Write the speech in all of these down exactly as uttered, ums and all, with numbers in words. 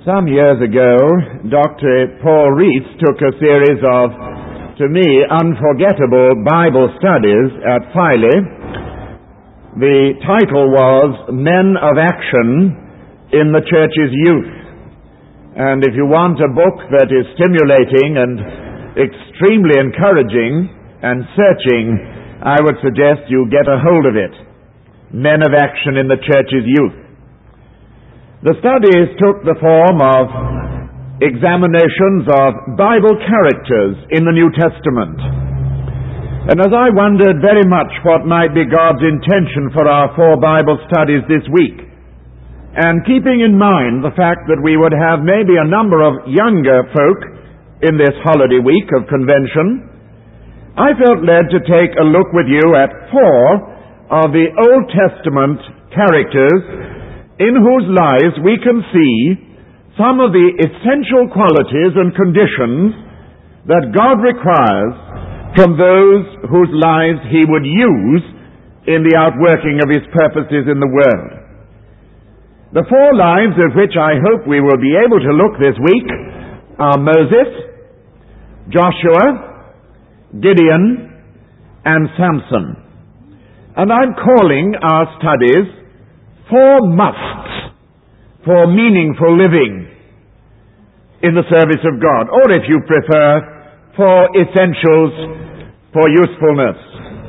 Some years ago, Doctor Paul Rees took a series of, to me, unforgettable Bible studies at Filey. The title was Men of Action in the Church's Youth. And if you want a book that is stimulating and extremely encouraging and searching, I would suggest you get a hold of it. Men of Action in the Church's Youth. The studies took the form of examinations of Bible characters in the New Testament. And as I wondered very much what might be God's intention for our four Bible studies this week, and keeping in mind the fact that we would have maybe a number of younger folk in this holiday week of convention, I felt led to take a look with you at four of the Old Testament characters in whose lives we can see some of the essential qualities and conditions that God requires from those whose lives He would use in the outworking of His purposes in the world. The four lives of which I hope we will be able to look this week are Moses, Joshua, Gideon, and Samson. And I'm calling our studies Four musts for meaningful living in the service of God, or if you prefer, four essentials for usefulness.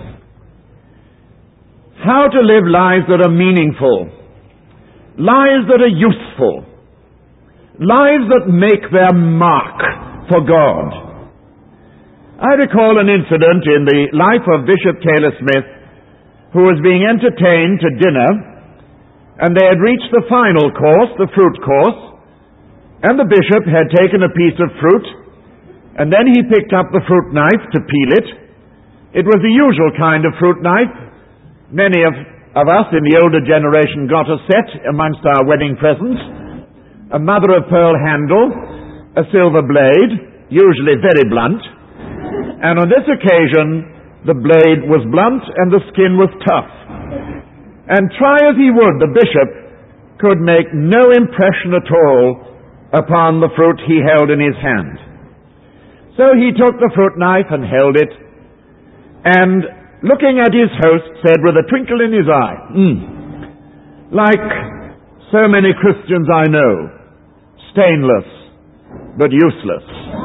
How to live lives that are meaningful, lives that are useful, lives that make their mark for God. I recall an incident in the life of Bishop Taylor Smith, who was being entertained to dinner, and they had reached the final course, the fruit course, and the bishop had taken a piece of fruit, and then he picked up the fruit knife to peel it. It was the usual kind of fruit knife. Many of, of us in the older generation got a set amongst our wedding presents, a mother-of-pearl handle, a silver blade, usually very blunt, and on this occasion the blade was blunt and the skin was tough. And try as he would, the bishop could make no impression at all upon the fruit he held in his hand. So he took the fruit knife and held it, and looking at his host said with a twinkle in his eye, mm, like so many Christians I know, stainless but useless.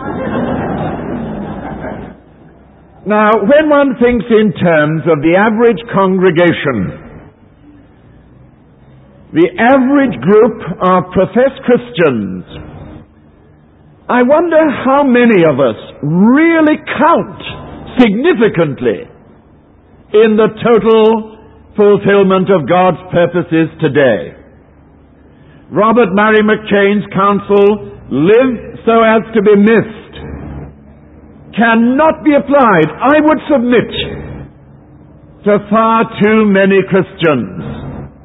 Now, when one thinks in terms of the average congregation, the average group of professed Christians, I wonder how many of us really count significantly in the total fulfillment of God's purposes today. Robert Murray McChain's counsel, live so as to be missed, cannot be applied, I would submit, to far too many Christians.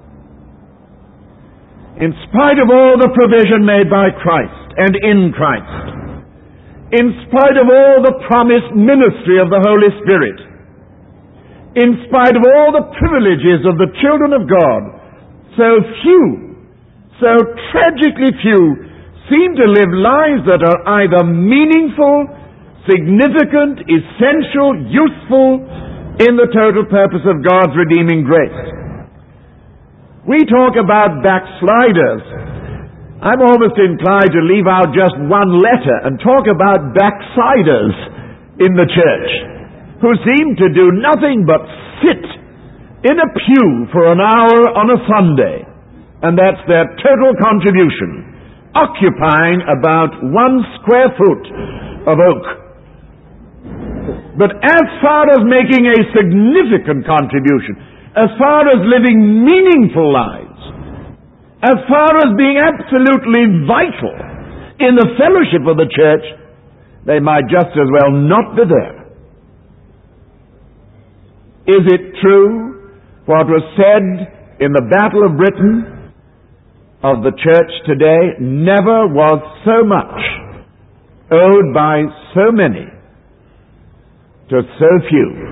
In spite of all the provision made by Christ and in Christ, in spite of all the promised ministry of the Holy Spirit, in spite of all the privileges of the children of God, so few, so tragically few, seem to live lives that are either meaningful, significant, essential, useful in the total purpose of God's redeeming grace. We talk about backsliders. I'm almost inclined to leave out just one letter and talk about backsliders in the church who seem to do nothing but sit in a pew for an hour on a Sunday, and that's their total contribution, occupying about one square foot of oak. But as far as making a significant contribution, as far as living meaningful lives, as far as being absolutely vital in the fellowship of the church, they might just as well not be there. Is it true what was said in the Battle of Britain of the church today? Never was so much owed by so many to so few.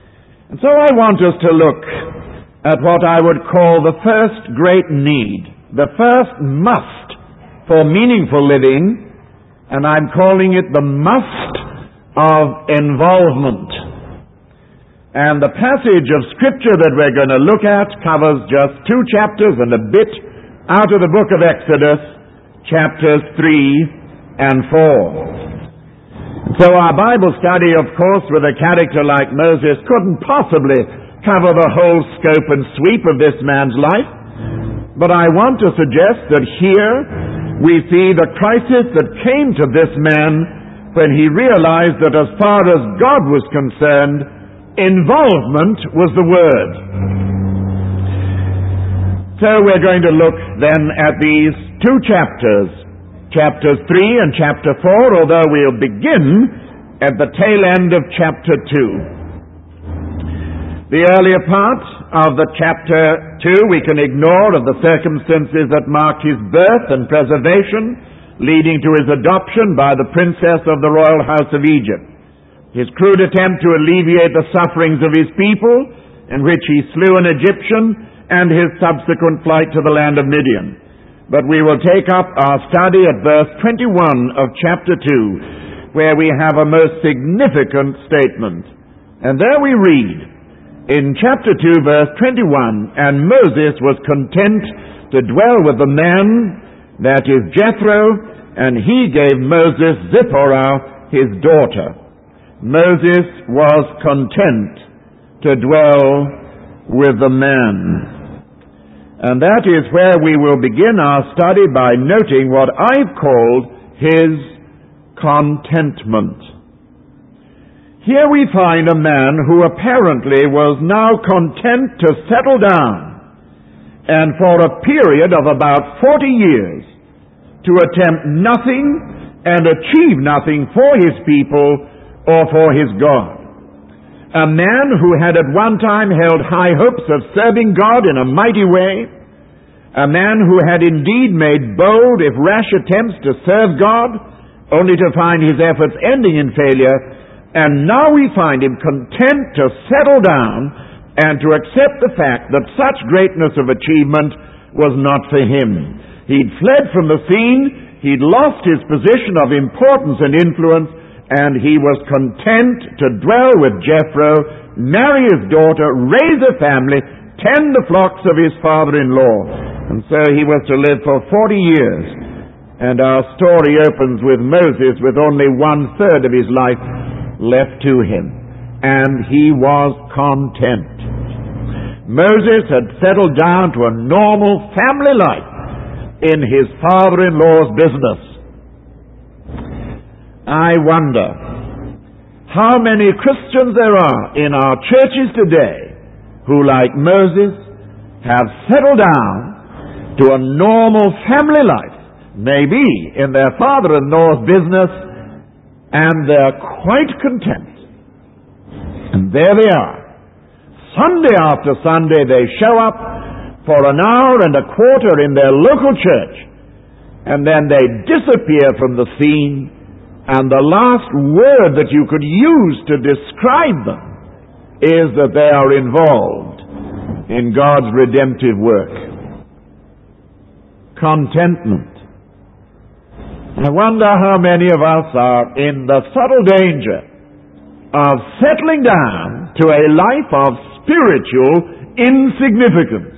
And so I want us to look at what I would call the first great need the first must for meaningful living, and I'm calling it the must of involvement. And the passage of Scripture that we're going to look at covers just two chapters and a bit out of the book of Exodus, chapters three and four. So our Bible study, of course, with a character like Moses couldn't possibly cover the whole scope and sweep of this man's life. But I want to suggest that here we see the crisis that came to this man when he realized that as far as God was concerned, involvement was the word. So we're going to look then at these two chapters, chapters three and chapter four, although we'll begin at the tail end of chapter two. The earlier part of the chapter two we can ignore, of the circumstances that marked his birth and preservation, leading to his adoption by the princess of the royal house of Egypt. His crude attempt to alleviate the sufferings of his people, in which he slew an Egyptian, and his subsequent flight to the land of Midian. But we will take up our study at verse twenty-one of chapter two, where we have a most significant statement. And there we read, in chapter two, verse twenty-one, and Moses was content to dwell with the man, that is Jethro, and he gave Moses Zipporah, his daughter. Moses was content to dwell with the man. And that is where we will begin our study by noting what I've called his contentment. Here we find a man who apparently was now content to settle down and for a period of about forty years to attempt nothing and achieve nothing for his people or for his God. A man who had at one time held high hopes of serving God in a mighty way, a man who had indeed made bold, if rash attempts to serve God, only to find his efforts ending in failure. And now we find him content to settle down and to accept the fact that such greatness of achievement was not for him. He'd fled from the scene, he'd lost his position of importance and influence, and he was content to dwell with Jethro, marry his daughter, raise a family, tend the flocks of his father-in-law. And so he was to live for forty years. And our story opens with Moses with only one-third of his life left to him, and he was content. Moses had settled down to a normal family life in his father-in-law's business. I wonder how many Christians there are in our churches today who, like Moses, have settled down to a normal family life, maybe in their father-in-law's business, and they're quite content. And there they are. Sunday after Sunday they show up for an hour and a quarter in their local church, and then they disappear from the scene, and the last word that you could use to describe them is that they are involved in God's redemptive work. Contentment. I wonder how many of us are in the subtle danger of settling down to a life of spiritual insignificance.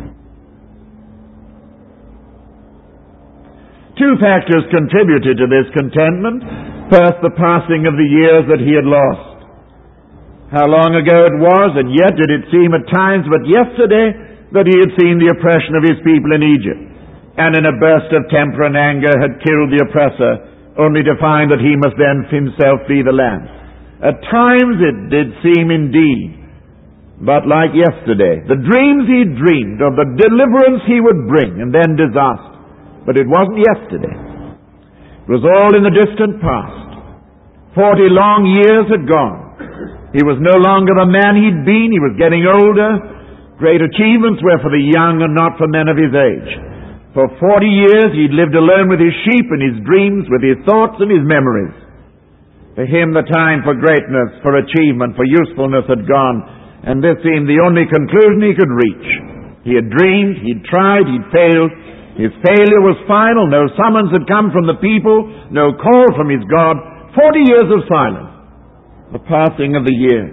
Two factors contributed to this contentment. First, the passing of the years that he had lost. How long ago it was, and yet did it seem at times but yesterday that he had seen the oppression of his people in Egypt, and in a burst of temper and anger had killed the oppressor, only to find that he must then himself flee the land. At times it did seem indeed, but like yesterday, the dreams he dreamed of the deliverance he would bring, and then disaster. But it wasn't yesterday. It was all in the distant past. Forty long years had gone. He was no longer the man he'd been. He was getting older. Great achievements were for the young and not for men of his age. For forty years he'd lived alone with his sheep and his dreams, with his thoughts and his memories. For him the time for greatness, for achievement, for usefulness had gone, and this seemed the only conclusion he could reach. He had dreamed, he'd tried, he'd failed, His failure was final. No summons had come from the people, no call from his God. Forty years of silence. The passing of the years.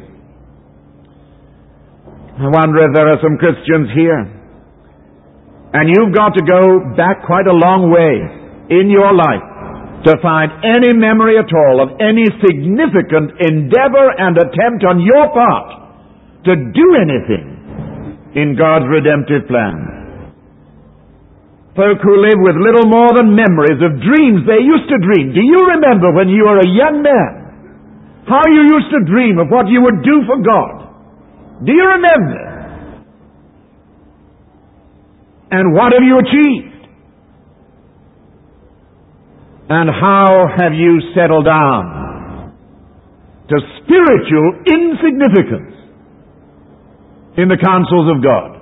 I wonder if there are some Christians here, and you've got to go back quite a long way in your life to find any memory at all of any significant endeavor and attempt on your part to do anything in God's redemptive plan. Folk who live with little more than memories of dreams they used to dream. Do you remember when you were a young man how you used to dream of what you would do for God? Do you remember? And what have you achieved? And how have you settled down to spiritual insignificance in the counsels of God?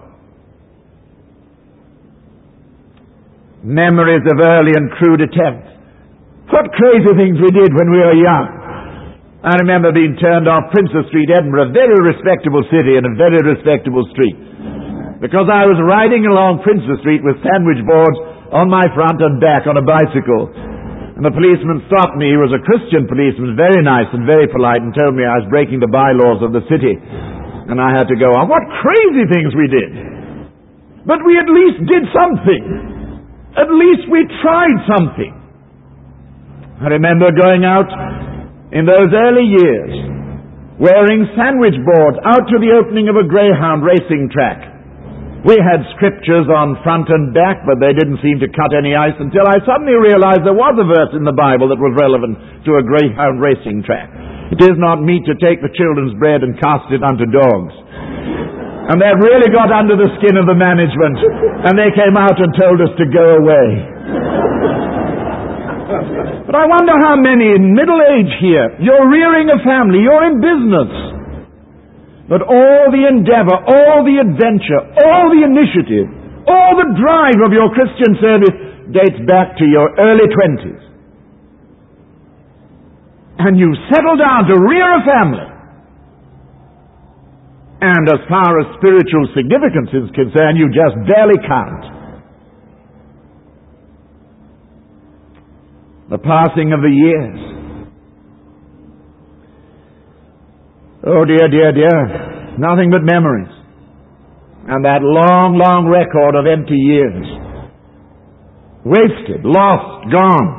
Memories of early and crude attempts. What crazy things we did when we were young. I remember being turned off Princess Street, Edinburgh, a very respectable city and a very respectable street, because I was riding along Princess Street with sandwich boards on my front and back on a bicycle. And the policeman stopped me. He was a Christian policeman, very nice and very polite, and told me I was breaking the bylaws of the city. And I had to go on. What crazy things we did! But we at least did something. At least we tried something. I remember going out in those early years, wearing sandwich boards out to the opening of a greyhound racing track. We had scriptures on front and back, but they didn't seem to cut any ice until I suddenly realized there was a verse in the Bible that was relevant to a greyhound racing track. It is not meet to take the children's bread and cast it unto dogs. And that really got under the skin of the management, and they came out and told us to go away. But I wonder how many in middle age here, you're rearing a family, you're in business, but all the endeavor, all the adventure, all the initiative, all the drive of your Christian service dates back to your early twenties. And you settle down to rear a family. And as far as spiritual significance is concerned, you just barely count. The passing of the years. Oh dear, dear, dear. Nothing but memories. And that long, long record of empty years. Wasted, lost, gone.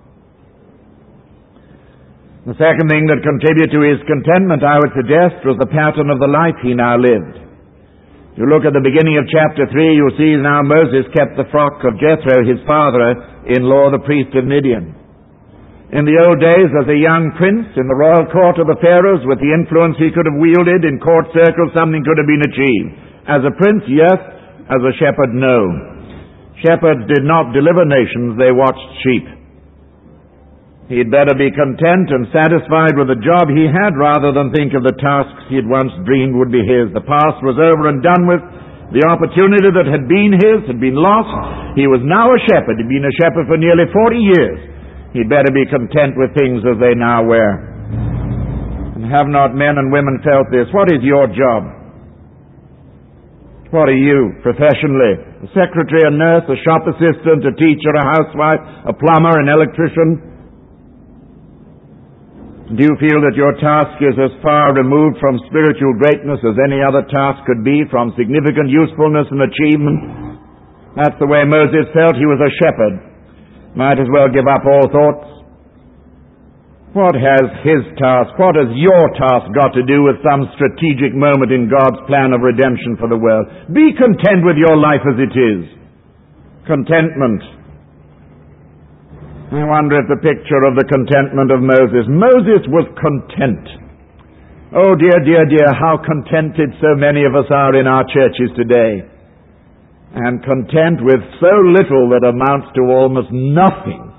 The second thing that contributed to his contentment, I would suggest, was the pattern of the life he now lived. If you look at the beginning of chapter three, you'll see now Moses kept the flock of Jethro, his father-in-law, the priest of Midian. In the old days, as a young prince in the royal court of the pharaohs, with the influence he could have wielded in court circles, something could have been achieved. As a prince, yes. As a shepherd, no. Shepherds did not deliver nations, they watched sheep. He'd better be content and satisfied with the job he had rather than think of the tasks he had once dreamed would be his. The past was over and done with. The opportunity that had been his had been lost. He was now a shepherd. He'd been a shepherd for nearly forty years. He'd better be content with things as they now were. And have not men and women felt this? What is your job? What are you professionally? A secretary, a nurse, a shop assistant, a teacher, a housewife, a plumber, an electrician? Do you feel that your task is as far removed from spiritual greatness as any other task could be, from significant usefulness and achievement? That's the way Moses felt. He was a shepherd. Might as well give up all thoughts. What has his task, what has your task got to do with some strategic moment in God's plan of redemption for the world? Be content with your life as it is. Contentment. I wonder if the picture of the contentment of Moses. Moses was content. Oh dear, dear, dear, how contented so many of us are in our churches today. And content with so little that amounts to almost nothing.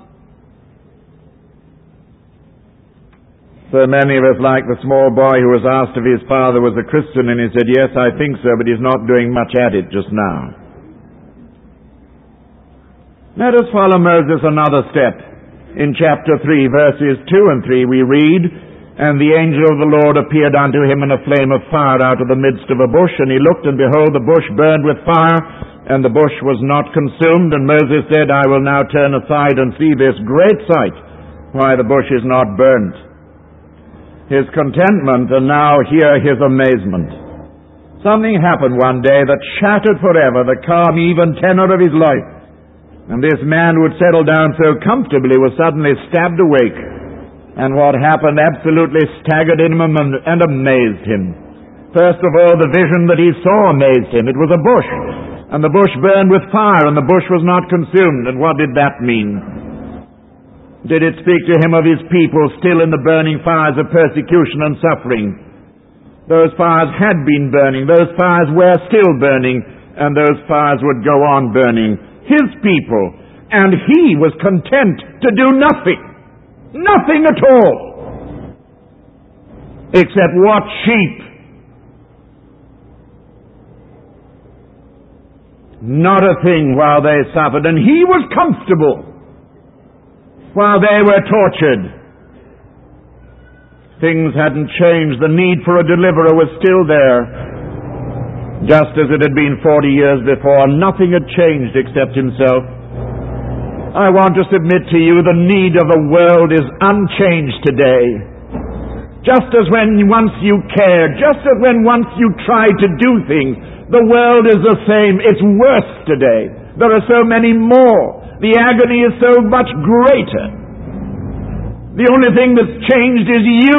So many of us, like the small boy who was asked if his father was a Christian, and he said, yes, I think so, but he's not doing much at it just now. Let us follow Moses another step. In chapter three, verses two and three, we read, And the angel of the Lord appeared unto him in a flame of fire out of the midst of a bush, and he looked, and behold, the bush burned with fire, and the bush was not consumed. And Moses said, I will now turn aside and see this great sight, why the bush is not burnt. His contentment, and now here his amazement. Something happened one day that shattered forever the calm, even tenor of his life. And this man who had settled down so comfortably was suddenly stabbed awake. And what happened absolutely staggered him and amazed him. First of all, the vision that he saw amazed him. It was a bush, and the bush burned with fire, and the bush was not consumed. And what did that mean? Did it speak to him of his people still in the burning fires of persecution and suffering? Those fires had been burning, those fires were still burning, and those fires would go on burning. His people, and he was content to do nothing, nothing at all, except watch sheep. Not a thing while they suffered, and he was comfortable while they were tortured. Things hadn't changed. The need for a deliverer was still there, just as it had been forty years before. Nothing had changed except himself. I want to submit to you the need of the world is unchanged today. Just as when once you cared, just as when once you tried to do things, the world is the same. It's worse today. There are so many more. The agony is so much greater. The only thing that's changed is you.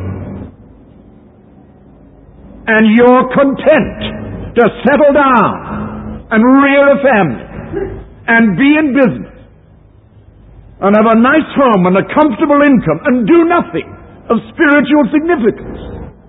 And you're content to settle down and rear a family and be in business and have a nice home and a comfortable income and do nothing of spiritual significance.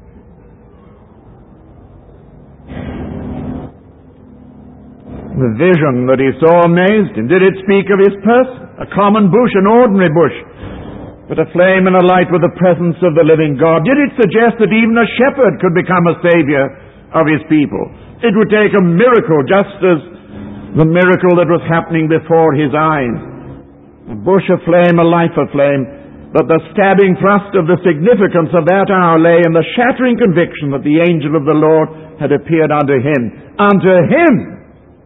The vision that he saw amazed him. Did it speak of his person? A common bush, an ordinary bush, but a flame and a light with the presence of the living God. Did it suggest that even a shepherd could become a savior of his people? It would take a miracle, just as the miracle that was happening before his eyes. A bush of flame, a life of flame. But the stabbing thrust of the significance of that hour lay in the shattering conviction that the angel of the Lord had appeared unto him. Unto him!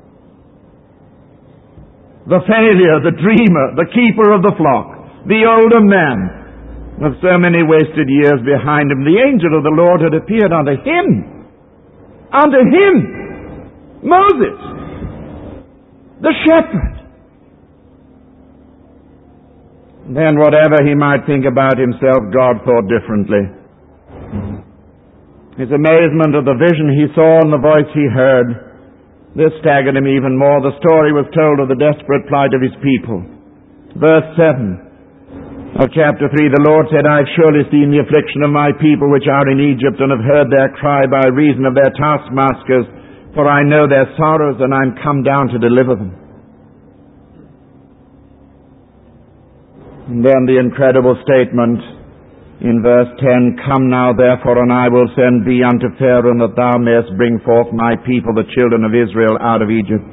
The failure, the dreamer, the keeper of the flock, the older man, with so many wasted years behind him, the angel of the Lord had appeared unto him. Unto him, Moses, the shepherd. Then whatever he might think about himself, God thought differently. His amazement of the vision he saw and the voice he heard, this staggered him even more. The story was told of the desperate plight of his people. Verse seven of chapter three, the Lord said, I have surely seen the affliction of my people which are in Egypt, and have heard their cry by reason of their taskmasters, for I know their sorrows, and I am come down to deliver them. And then the incredible statement in verse ten, Come now therefore, and I will send thee unto Pharaoh, that thou mayest bring forth my people, the children of Israel, out of Egypt.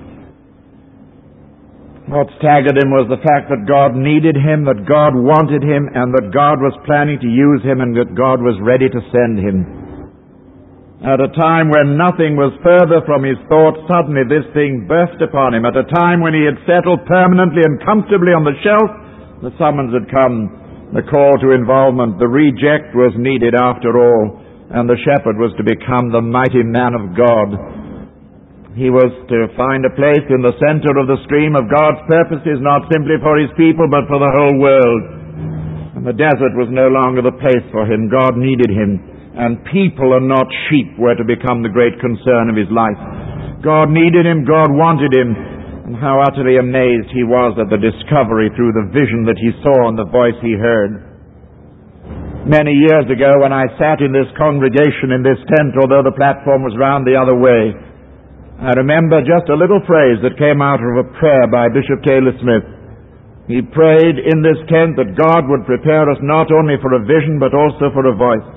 What staggered him was the fact that God needed him, that God wanted him, and that God was planning to use him, and that God was ready to send him. At a time when nothing was further from his thoughts, suddenly this thing burst upon him. At a time when he had settled permanently and comfortably on the shelf, the summons had come. The call to involvement, the reject was needed after all, and the shepherd was to become the mighty man of God. He was to find a place in the center of the stream of God's purposes, not simply for his people, but for the whole world. And the desert was no longer the place for him. God needed him, and people and not sheep were to become the great concern of his life. God needed him, God wanted him. And how utterly amazed he was at the discovery through the vision that he saw and the voice he heard. Many years ago, when I sat in this congregation in this tent, although the platform was round the other way, I remember just a little phrase that came out of a prayer by Bishop Taylor Smith. He prayed in this tent that God would prepare us not only for a vision, but also for a voice.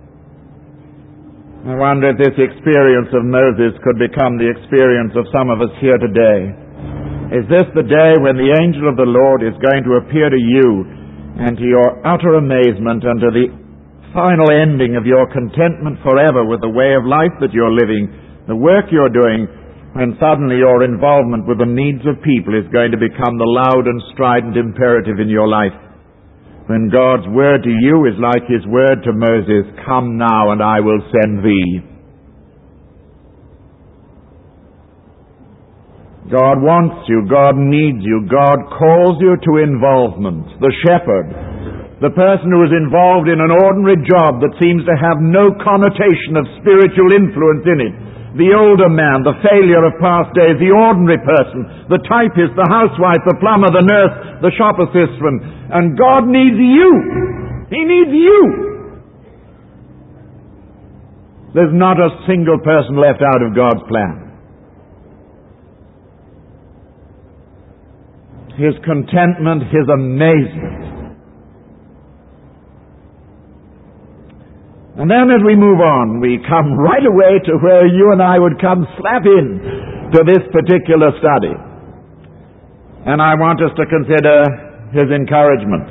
I wonder if this experience of Moses could become the experience of some of us here today. Is this the day when the angel of the Lord is going to appear to you, and to your utter amazement and to the final ending of your contentment forever with the way of life that you're living, the work you're doing, when suddenly your involvement with the needs of people is going to become the loud and strident imperative in your life. When God's word to you is like his word to Moses, "Come now and I will send thee." God wants you, God needs you, God calls you to involvement. The shepherd, the person who is involved in an ordinary job that seems to have no connotation of spiritual influence in it. The older man, the failure of past days, the ordinary person, the typist, the housewife, the plumber, the nurse, the shop assistant. And God needs you. He needs you. There's not a single person left out of God's plan. His contentment, his amazement. And then as we move on, we come right away to where you and I would come slap in to this particular study. And I want us to consider his encouragement.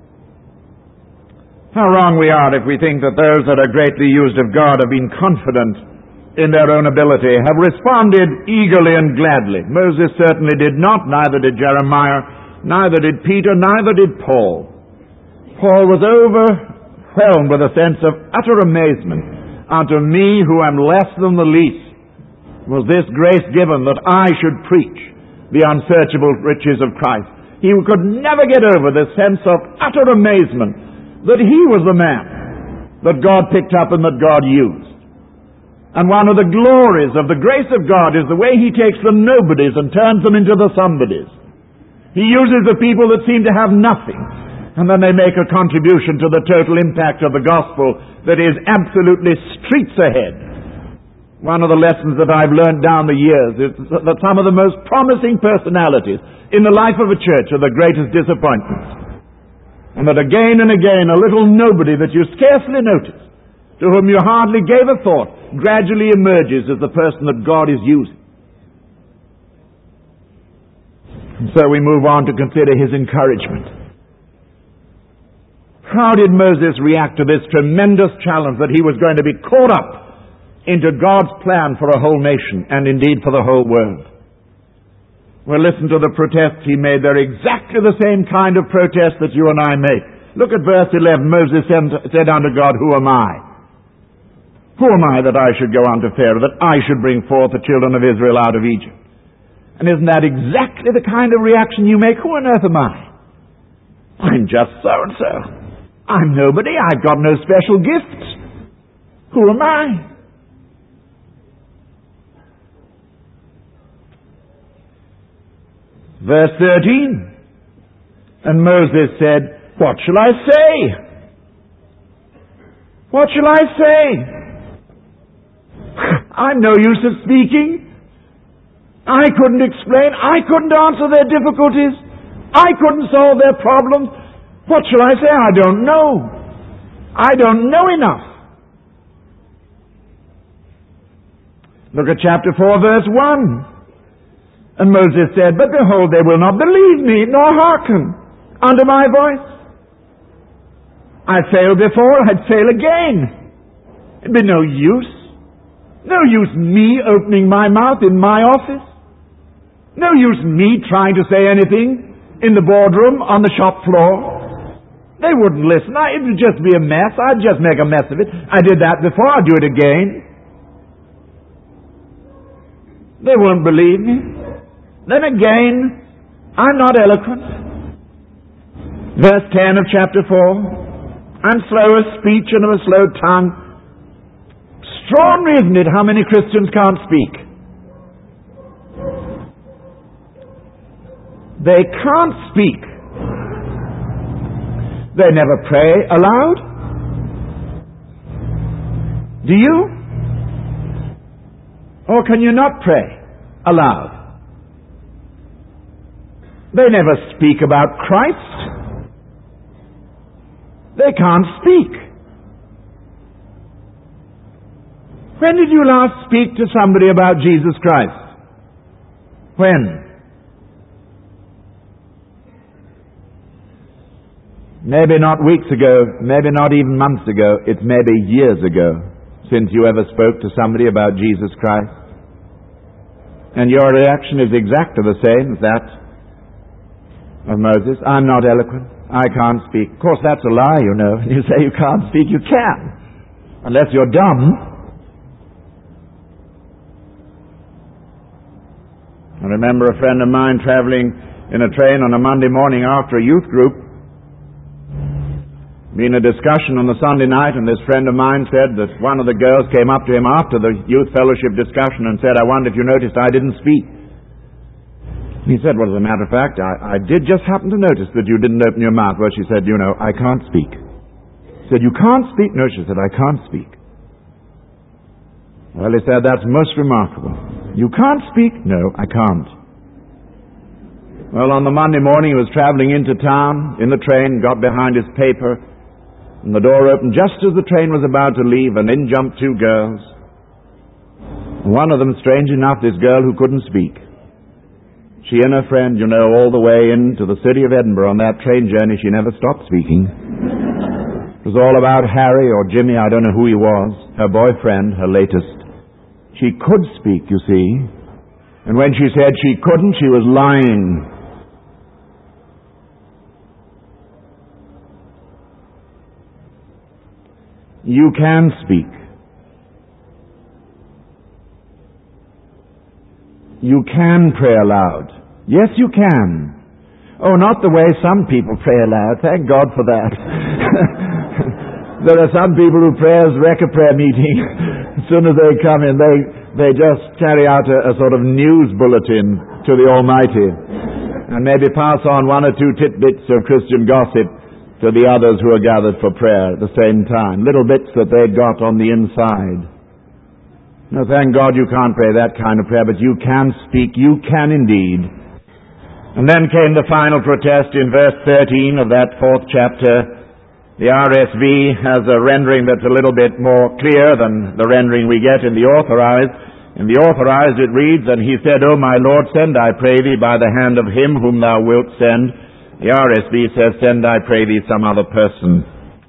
How wrong we are if we think that those that are greatly used of God have been confident in their own ability, have responded eagerly and gladly. Moses certainly did not, neither did Jeremiah, neither did Peter, neither did Paul. Paul was overwhelmed with a sense of utter amazement. Unto me, who am less than the least, was this grace given that I should preach the unsearchable riches of Christ. He could never get over this sense of utter amazement that he was the man that God picked up and that God used. And one of the glories of the grace of God is the way he takes the nobodies and turns them into the somebodies. He uses the people that seem to have nothing, and then they make a contribution to the total impact of the gospel that is absolutely streets ahead. One of the lessons that I've learned down the years is that some of the most promising personalities in the life of a church are the greatest disappointments. And that again and again a little nobody that you scarcely notice, to whom you hardly gave a thought, gradually emerges as the person that God is using. And so we move on to consider his encouragement. How did Moses react to this tremendous challenge that he was going to be caught up into God's plan for a whole nation and indeed for the whole world? Well, listen to the protests he made. They're exactly the same kind of protest that you and I make. Look at verse eleven. Moses said unto God, "Who am I? Who am I that I should go unto Pharaoh, that I should bring forth the children of Israel out of Egypt?" And isn't that exactly the kind of reaction you make? Who on earth am I? I'm just so-and-so. I'm nobody. I've got no special gifts. Who am I? Verse thirteen. And Moses said, "What shall I say? What shall I say? I'm no use of speaking. I couldn't explain. I couldn't answer their difficulties. I couldn't solve their problems. What shall I say? I don't know. I don't know enough." Look at chapter four, verse one. And Moses said, "But behold, they will not believe me, nor hearken unto my voice. I failed before, I'd fail again. It'd be no use. No use me opening my mouth in my office. No use me trying to say anything in the boardroom, on the shop floor. They wouldn't listen. I, it would just be a mess. I'd just make a mess of it. I did that before. I'll do it again. They won't believe me. Then again, I'm not eloquent." Verse ten of chapter four. "I'm slow of speech and of a slow tongue." Extraordinary, isn't it, how many Christians can't speak? They can't speak. They never pray aloud. Do you? Or can you not pray aloud? They never speak about Christ. They can't speak. When did you last speak to somebody about Jesus Christ? When? Maybe not weeks ago, maybe not even months ago, it's maybe years ago since you ever spoke to somebody about Jesus Christ. And your reaction is exactly the same as that of Moses. I'm not eloquent. I can't speak. Of course, that's a lie, you know. You say you can't speak, you can. Unless you're dumb. I remember a friend of mine traveling in a train on a Monday morning after a youth group. Being a discussion on the Sunday night, and this friend of mine said that one of the girls came up to him after the youth fellowship discussion and said, I wonder if you noticed I didn't speak. He said, well, as a matter of fact, I, I did just happen to notice that you didn't open your mouth. Well, she said, you know, I can't speak. He said, you can't speak? No, she said, I can't speak. Well, he said, that's most remarkable. You can't speak? No, I can't. Well, on the Monday morning, he was traveling into town in the train, got behind his paper, and the door opened just as the train was about to leave, and in jumped two girls. One of them, strange enough, this girl who couldn't speak. She and her friend, you know, all the way into the city of Edinburgh on that train journey, she never stopped speaking. It was all about Harry or Jimmy, I don't know who he was, her boyfriend, her latest. She could speak, you see. And when she said she couldn't, she was lying. You can speak. You can pray aloud. Yes, you can. Oh, not the way some people pray aloud. Thank God for that. There are some people who pray as wreck a prayer meeting. As soon as they come in, they, they just carry out a, a sort of news bulletin to the Almighty. And maybe pass on one or two tidbits of Christian gossip to the others who are gathered for prayer at the same time. Little bits that they've got on the inside. No, thank God you can't pray that kind of prayer, but you can speak. You can indeed. And then came the final protest in verse thirteen of that fourth chapter. The R S V has a rendering that's a little bit more clear than the rendering we get in the Authorized. In the Authorized it reads, and he said, O my Lord, send, I pray thee, by the hand of him whom thou wilt send. The R S V says, send, I pray thee, some other person.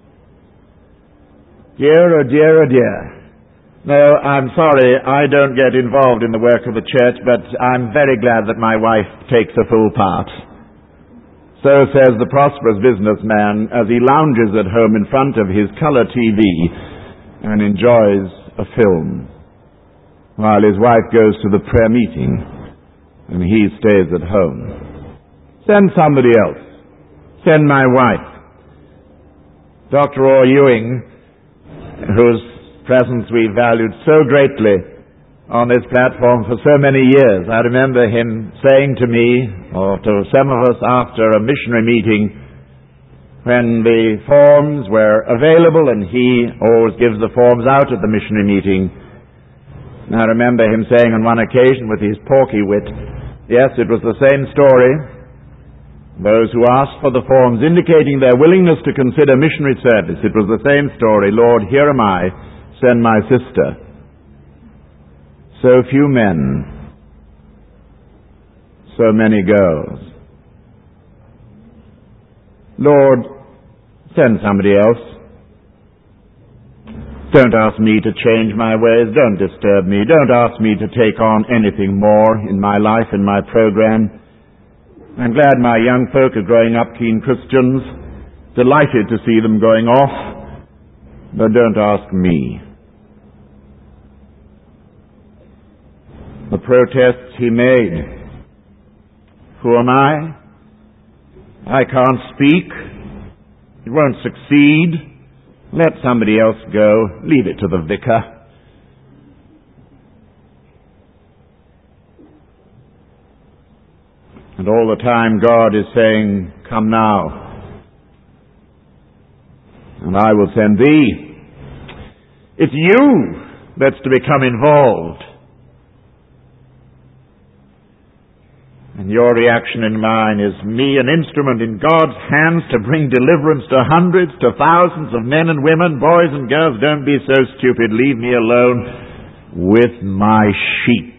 Dear, oh dear, oh dear. No, I'm sorry, I don't get involved in the work of the church, but I'm very glad that my wife takes a full part. So says the prosperous businessman as he lounges at home in front of his color T V and enjoys a film, while his wife goes to the prayer meeting and he stays at home. Send somebody else. Send my wife. Doctor Orr Ewing, whose presence we valued so greatly on this platform for so many years. I remember him saying to me, or to some of us after a missionary meeting, when the forms were available, and he always gives the forms out at the missionary meeting. And I remember him saying on one occasion with his porky wit, yes, it was the same story. Those who asked for the forms indicating their willingness to consider missionary service, it was the same story. Lord, here am I. Send my sister. So few men, so many girls. Lord, send somebody else. Don't ask me to change my ways. Don't disturb me. Don't ask me to take on anything more in my life and my program. I'm glad my young folk are growing up keen Christians. Delighted to see them going off. But don't ask me. The protests he made. Who am I? I can't speak. It won't succeed. Let somebody else go. Leave it to the vicar. And all the time God is saying, come now, and I will send thee. It's you that's to become involved. And your reaction and mine is me, an instrument in God's hands to bring deliverance to hundreds, to thousands of men and women, boys and girls. Don't be so stupid. Leave me alone with my sheep.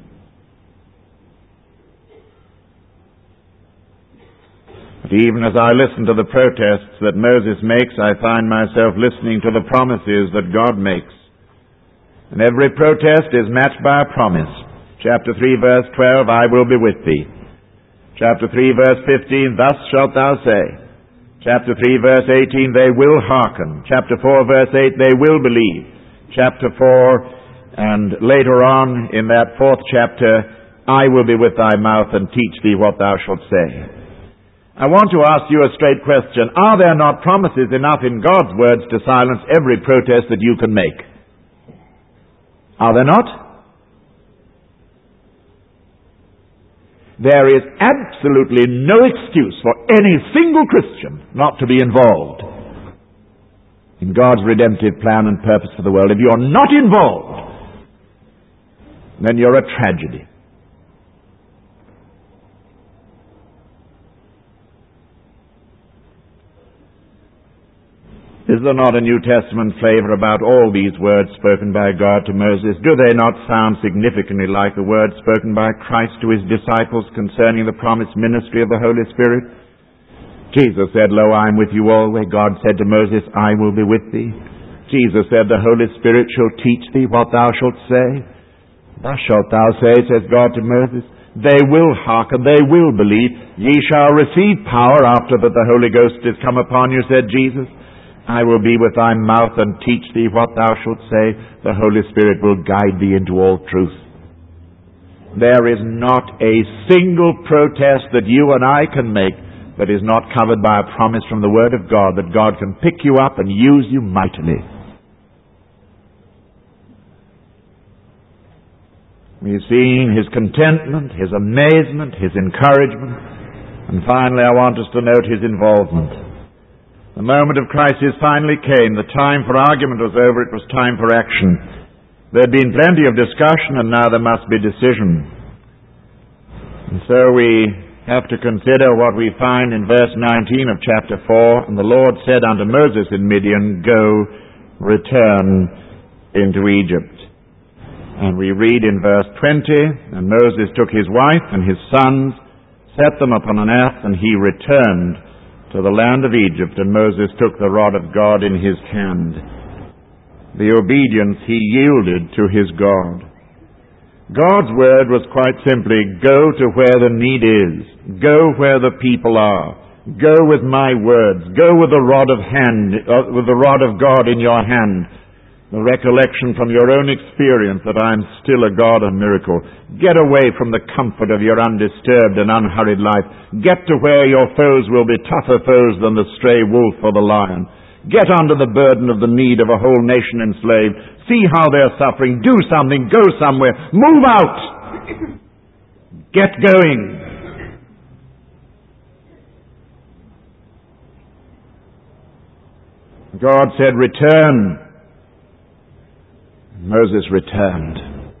But even as I listen to the protests that Moses makes, I find myself listening to the promises that God makes. And every protest is matched by a promise. Chapter three, verse twelve, I will be with thee. Chapter three, verse fifteen, thus shalt thou say. Chapter three, verse eighteen, they will hearken. Chapter four, verse eight, they will believe. Chapter four, and later on in that fourth chapter, I will be with thy mouth and teach thee what thou shalt say. I want to ask you a straight question. Are there not promises enough in God's words to silence every protest that you can make? Are there not? There is absolutely no excuse for any single Christian not to be involved in God's redemptive plan and purpose for the world. If you're not involved, then you're a tragedy. Is there not a New Testament flavor about all these words spoken by God to Moses? Do they not sound significantly like the words spoken by Christ to his disciples concerning the promised ministry of the Holy Spirit? Jesus said, Lo, I am with you always. God said to Moses, I will be with thee. Jesus said, the Holy Spirit shall teach thee what thou shalt say. Thus shalt thou say, says God to Moses. They will hearken, they will believe. Ye shall receive power after that the Holy Ghost is come upon you, said Jesus. I will be with thy mouth and teach thee what thou shalt say. The Holy Spirit will guide thee into all truth. There is not a single protest that you and I can make that is not covered by a promise from the Word of God that God can pick you up and use you mightily. We've seen his contentment, his amazement, his encouragement, and finally I want us to note his involvement. The moment of crisis finally came. The time for argument was over. It was time for action. There had been plenty of discussion, and now there must be decision. And so we have to consider what we find in verse nineteen of chapter four. And the Lord said unto Moses in Midian, Go, return into Egypt. And we read in verse twenty, And Moses took his wife and his sons, set them upon an ass, and he returned to the land of Egypt, and Moses took the rod of God in his hand. The obedience he yielded to his God. God's word was quite simply, go to where the need is. Go where the people are. Go with my words. Go with the rod of hand, uh, with the rod of God in your hand. The recollection from your own experience that I am still a God of miracle. Get away from the comfort of your undisturbed and unhurried life. Get to where your foes will be tougher foes than the stray wolf or the lion. Get under the burden of the need of a whole nation enslaved. See how they're suffering. Do something. Go somewhere. Move out. Get going. God said, return. Moses returned.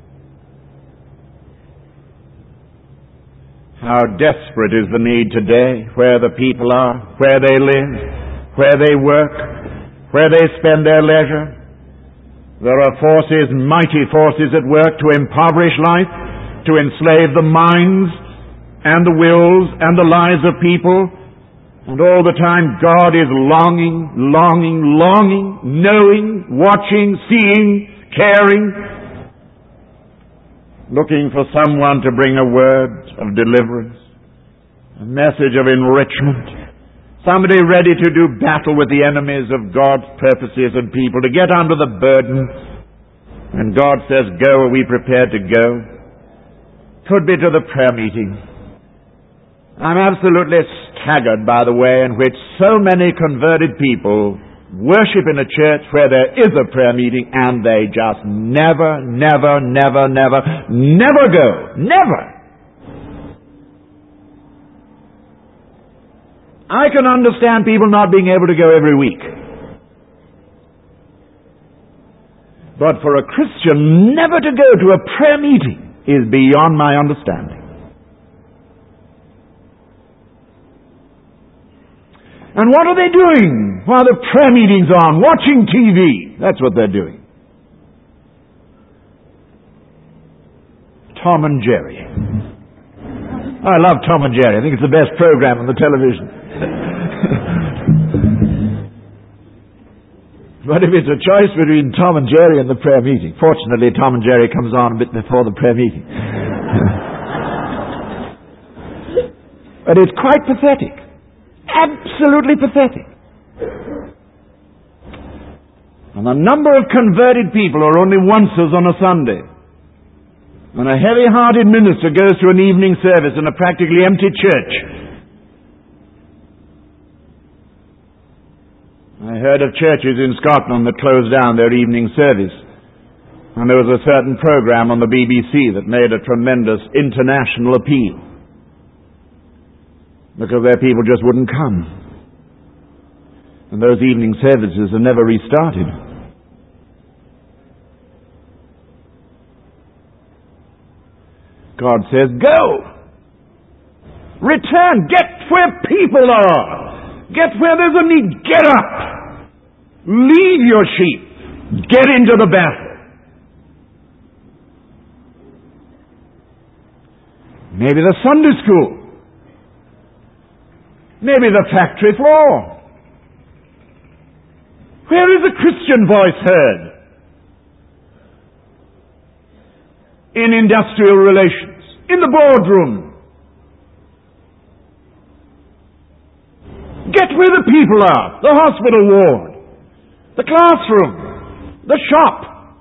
How desperate is the need today, where the people are, where they live, where they work, where they spend their leisure. There are forces, mighty forces at work to impoverish life, to enslave the minds and the wills and the lives of people. And all the time God is longing, longing, longing, knowing, watching, seeing, caring, looking for someone to bring a word of deliverance, a message of enrichment, somebody ready to do battle with the enemies of God's purposes and people, to get under the burden. And God says, go, are we prepared to go? Could be to the prayer meeting. I'm absolutely staggered by the way in which so many converted people worship in a church where there is a prayer meeting and they just never, never, never, never, never go. Never. I can understand people not being able to go every week. But for a Christian never to go to a prayer meeting is beyond my understanding. And what are they doing while the prayer meeting's on? Watching T V. That's what they're doing. Tom and Jerry. I love Tom and Jerry. I think it's the best program on the television. But if it's a choice between Tom and Jerry and the prayer meeting, fortunately Tom and Jerry comes on a bit before the prayer meeting. But it's quite pathetic. Absolutely pathetic. And the number of converted people are only onces on a Sunday. When a heavy-hearted minister goes to an evening service in a practically empty church. I heard of churches in Scotland that closed down their evening service. And there was a certain program on the B B C that made a tremendous international appeal. Because their people just wouldn't come. And those evening services are never restarted. God says, go! Return! Get where people are! Get where there's a need! Get up! Leave your sheep! Get into the battle! Maybe the Sunday school. Maybe the factory floor. Where is a Christian voice heard? In industrial relations, in the boardroom. Get where the people are, the hospital ward, the classroom, the shop,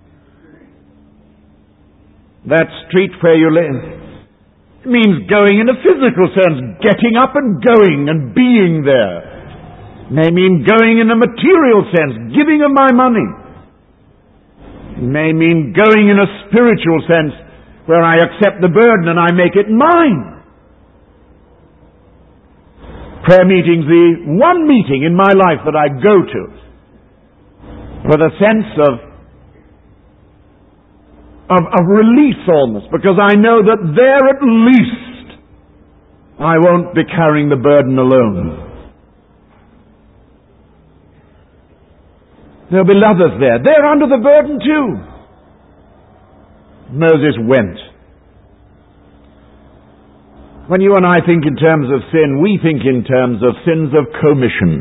that street where you live. It means going in a physical sense, getting up and going and being there. It may mean going in a material sense, giving of my money. It may mean going in a spiritual sense where I accept the burden and I make it mine. Prayer meeting's the one meeting in my life that I go to with a sense of, of, of release almost, because I know that there at least I won't be carrying the burden alone. There'll be others there. They're under the burden too. Moses went. When you and I think in terms of sin, we think in terms of sins of commission.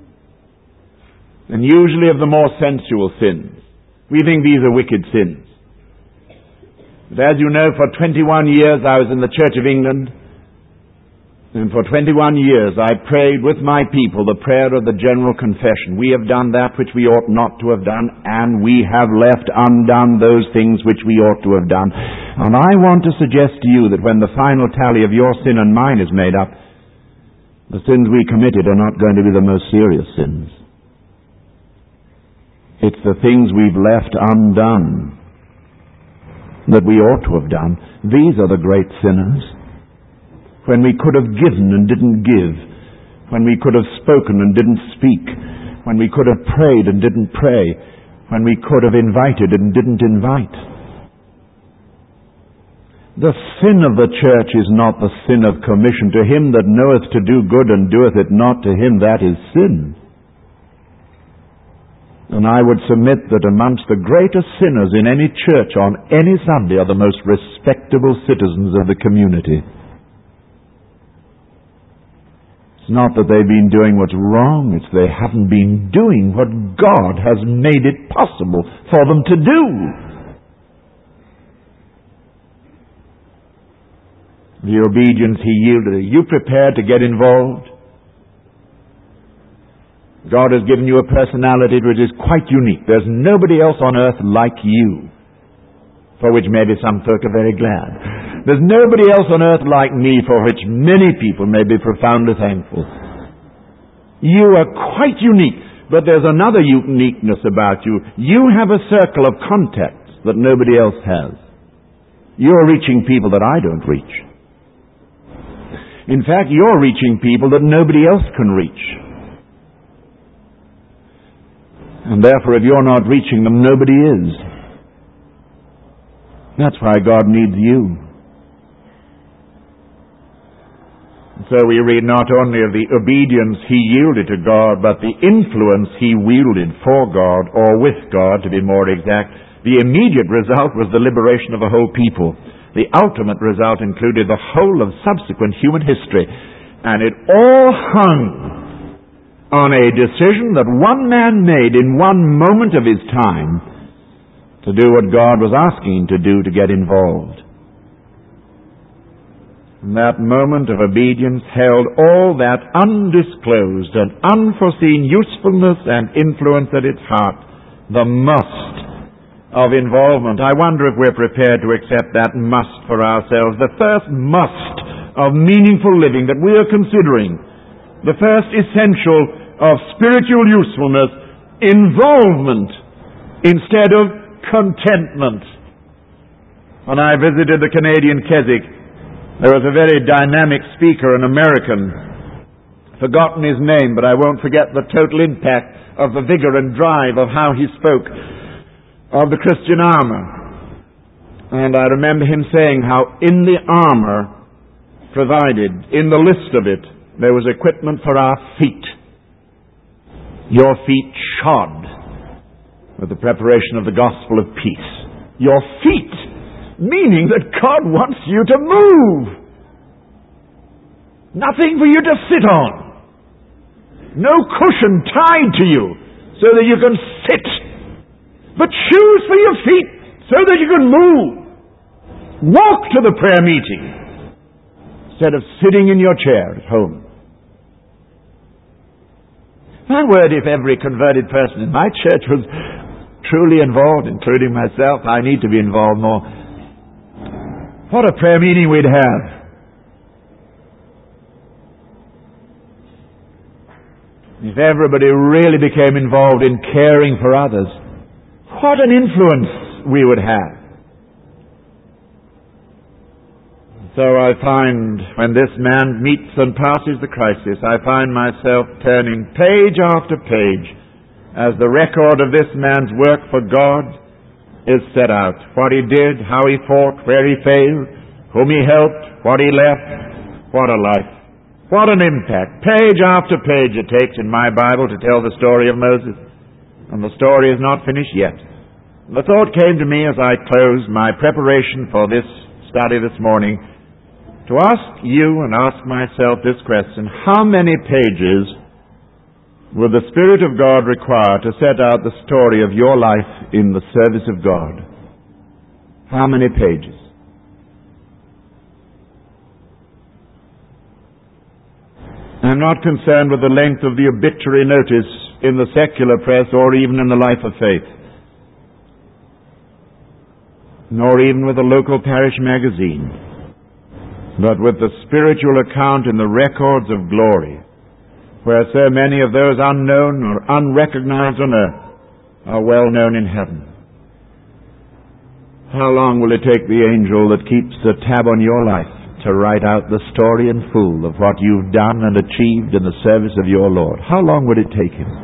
And usually of the more sensual sins. We think these are wicked sins. But as you know, for twenty-one years I was in the Church of England. And for twenty-one years I prayed with my people the prayer of the general confession. We have done that which we ought not to have done, and we have left undone those things which we ought to have done. And I want to suggest to you that when the final tally of your sin and mine is made up, the sins we committed are not going to be the most serious sins. It's the things we've left undone that we ought to have done. These are the great sinners. When we could have given and didn't give, when we could have spoken and didn't speak, when we could have prayed and didn't pray, when we could have invited and didn't invite. The sin of the church is not the sin of commission. To him that knoweth to do good and doeth it not, to him that is sin. And I would submit that amongst the greatest sinners in any church on any Sunday are the most respectable citizens of the community. It's not that they've been doing what's wrong, it's they haven't been doing what God has made it possible for them to do. The obedience he yielded. Are you prepared to get involved? God has given you a personality which is quite unique. There's nobody else on earth like you, for which maybe some folk are very glad. There's nobody else on earth like me, for which many people may be profoundly thankful. You are quite unique, but there's another uniqueness about you. You have a circle of contacts that nobody else has. You're reaching people that I don't reach. In fact, you're reaching people that nobody else can reach. And therefore, if you're not reaching them, nobody is. That's why God needs you. So we read not only of the obedience he yielded to God, but the influence he wielded for God, or with God, to be more exact. The immediate result was the liberation of a whole people. The ultimate result included the whole of subsequent human history. And it all hung on a decision that one man made in one moment of his time to do what God was asking him to do to get involved. And that moment of obedience held all that undisclosed and unforeseen usefulness and influence at its heart, the must of involvement. I wonder if we're prepared to accept that must for ourselves, the first must of meaningful living that we are considering, the first essential of spiritual usefulness, involvement instead of contentment. When I visited the Canadian Keswick, there was a very dynamic speaker, an American, forgotten his name, but I won't forget the total impact of the vigor and drive of how he spoke of the Christian armor. And I remember him saying how in the armor provided, in the list of it, there was equipment for our feet. Your feet shod with the preparation of the gospel of peace. Your feet, meaning that God wants you to move. Nothing for you to sit on. No cushion tied to you so that you can sit. But shoes for your feet so that you can move. Walk to the prayer meeting instead of sitting in your chair at home. My word, if every converted person in my church was truly involved, including myself, I need to be involved more. What a prayer meeting we'd have. If everybody really became involved in caring for others, what an influence we would have. So I find when this man meets and passes the crisis, I find myself turning page after page as the record of this man's work for God is set out. What he did, how he fought, where he failed, whom he helped, what he left. What a life. What an impact. Page after page it takes in my Bible to tell the story of Moses. And the story is not finished yet. The thought came to me as I closed my preparation for this study this morning to ask you and ask myself this question: how many pages will the Spirit of God require to set out the story of your life in the service of God? How many pages? I'm not concerned with the length of the obituary notice in the secular press or even in the Life of Faith, nor even with the local parish magazine, but with the spiritual account in the records of glory, where so many of those unknown or unrecognized on earth are well known in heaven. How long will it take the angel that keeps the tab on your life to write out the story in full of what you've done and achieved in the service of your Lord? How long would it take him?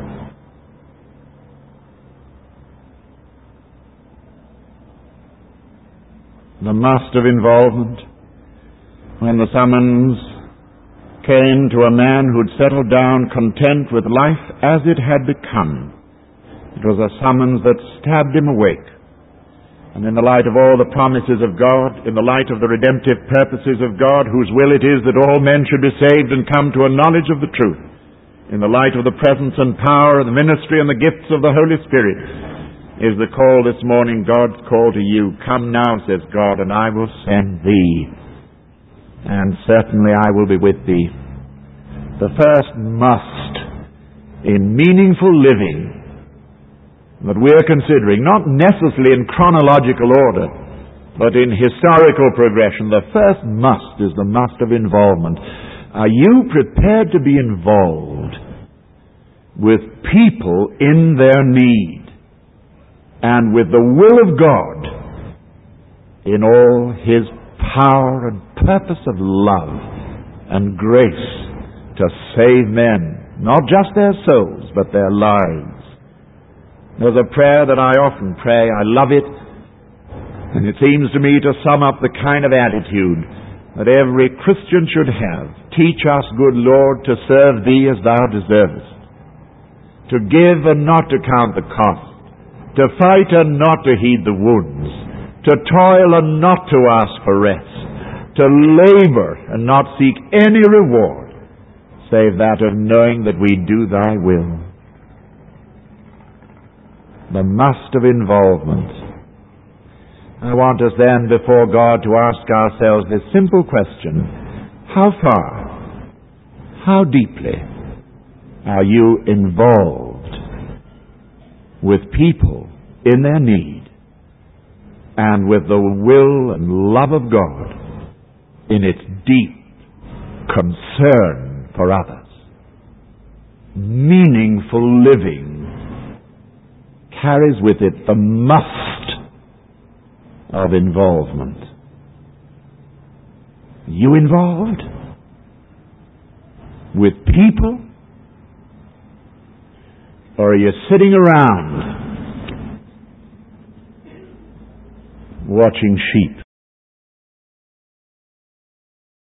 The must of involvement. When the summons came to a man who'd settled down content with life as it had become, it was a summons that stabbed him awake. And in the light of all the promises of God, in the light of the redemptive purposes of God, whose will it is that all men should be saved and come to a knowledge of the truth, in the light of the presence and power of the ministry and the gifts of the Holy Spirit, is the call this morning, God's call to you. Come now, says God, and I will send thee. And certainly I will be with thee. The first must in meaningful living that we are considering, not necessarily in chronological order, but in historical progression, the first must is the must of involvement. Are you prepared to be involved with people in their need and with the will of God in all His power and purpose of love and grace to save men, not just their souls, but their lives? There's a prayer that I often pray. I love it. And it seems to me to sum up the kind of attitude that every Christian should have. Teach us, good Lord, to serve Thee as Thou deservest, to give and not to count the cost, to fight and not to heed the wounds, to toil and not to ask for rest, to labor and not seek any reward, save that of knowing that we do thy will. The must of involvement. I want us then before God to ask ourselves this simple question: how far, how deeply are you involved with people in their need and with the will and love of God in its deep concern for others? Meaningful living carries with it the must of involvement. You involved with people, or are you sitting around watching sheep?